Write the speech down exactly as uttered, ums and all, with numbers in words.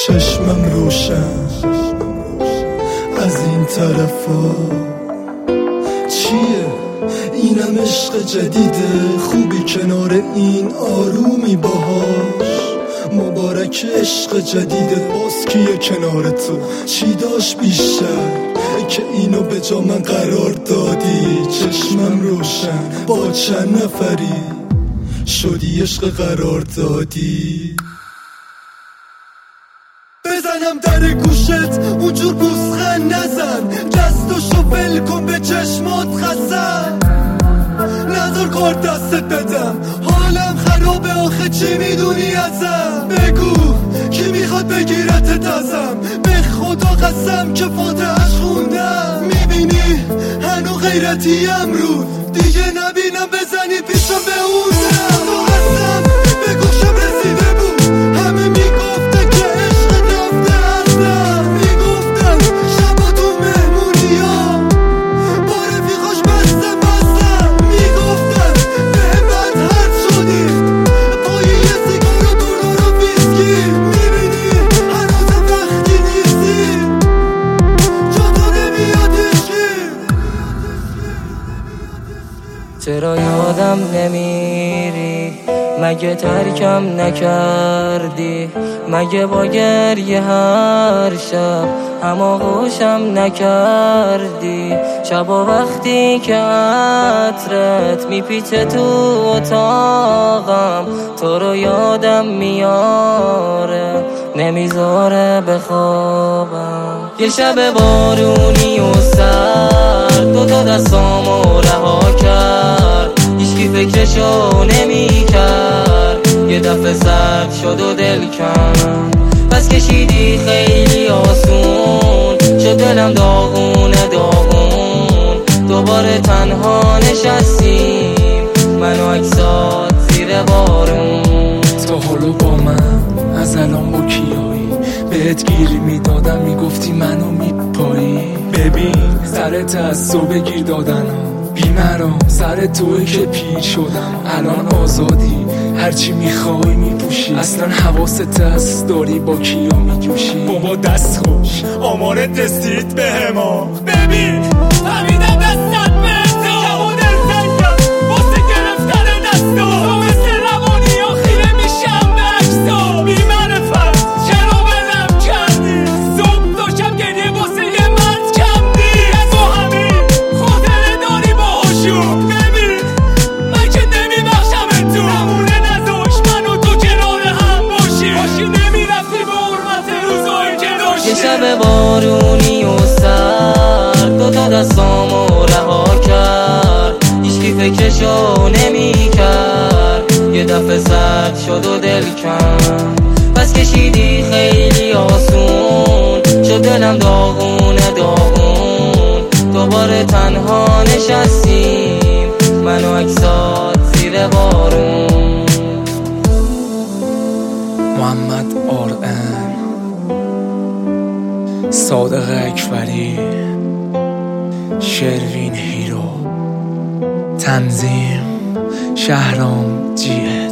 چشمم روشن از این طرفا چیه؟ اینم عشق جدیده، خوبی کنار این آرومی باهاش. مبارک عشق جدیده، باز کیه کنار تو؟ چی داشت بیشتر که اینو به جا من قرار دادی؟ چشمم روشن با چند نفری شدی عشق قرار دادی. بزنم در گوشت اونجور بوسخن نزن، دستشو ول کن به چشمات خزن، نظر کار دستت بدم حالم خرابه آخه چی میدونی ازم؟ بگو کی میخواد بگیرتت ازم؟ به خدا قسم که فاتحش خوندم. میبینی هنو غیرتی امروز دیگه نبینم بزنی پیشم به اونم. تو قسم به گوشم رسیده بود همه میگفته که عشق رفته ازم، میگفتن شبا تو مهمونی ها با رفیقاش بسته بستم، میگفتن به بد حد شدی پای یه سیگار و دورا رو ویسکی. میبینی هنوز وقتی نیستی جا تو نمیاد عشقی. چرا یادم نمیری؟ مگه ترکم نکردی؟ مگه با گریه هر شب هماغوشم نکردی؟ شبا وقتی که عطرت میپیچه تو اتاقم تو رو یادم میاره نمیذاره بخوابم. یه شب بارونی و سرد دو تا دستامو رها کرد، هیچکی فکرشو نمی کرد، یه دفعه سرد شد و دل کم پس کشیدی خیلی آسون شد دلم داغونه داغون. دوباره تنها نشستیم من و عکسات زیر بارون. تا حالا با من از الان با کیایی بهت گیری میدادم میگفتی منو میپایی. ببین سرت از صبح گیر دادن ها بیمرام سر توی که پیر شدم. الان آزادی هرچی میخوای میپوشی، اصلا حواست هست داری با کیا میجوشی. بابا دست خوش آمارت رسید به هما. ببین فهمیدم دستت به تو کم و دل سنگم واسه گرفتن دستا تو مثل روانی ها خیره میشم به عکسا. بی معرفت چرا بلم کردی؟ صبح تا شب گریه واسه یه مرد کردی. تو همین خاطره داری با هاشون. ببین من که نمیبخشم تو نمونه نداشت من و تو کنار هم باشی. باشی نمیرفتی به حرمت روزایی که داشتی. یه شب بارونی و سرد دو تا دستامو رها کرد، هیچکی فکرشو نمی کرد، یه دفعه سرد شد و دل کم پس کشیدی خیلی آسون شد دلم داغونه داغون. دوباره تنها نشستیم من و عکسات زیر بارون. محمد آرن، صادق اکبری، شروین هیرو، تنظیم شهرام جیه.